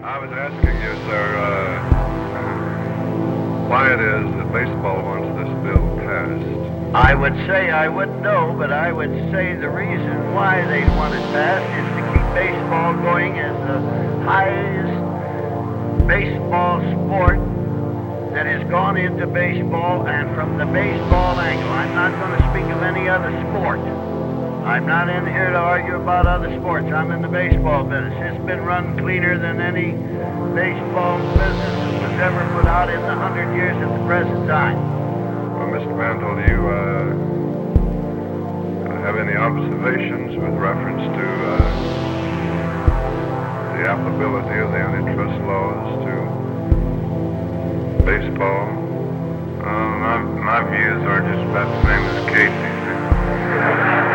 I was asking you, sir, why it is that baseball wants this bill passed. I would say I wouldn't know, but I would say the reason why they want it passed is to keep baseball going as the highest baseball sport that has gone into baseball, and from the baseball angle. I'm not going to speak of any other sport. I'm not in here to argue about other sports. I'm in the baseball business. It's been run cleaner than any baseball business that was ever put out in the 100 years at the present time. Well, Mr. Mantle, do you have any observations with reference to the applicability of the antitrust laws to baseball? My views are just about the same as Casey's.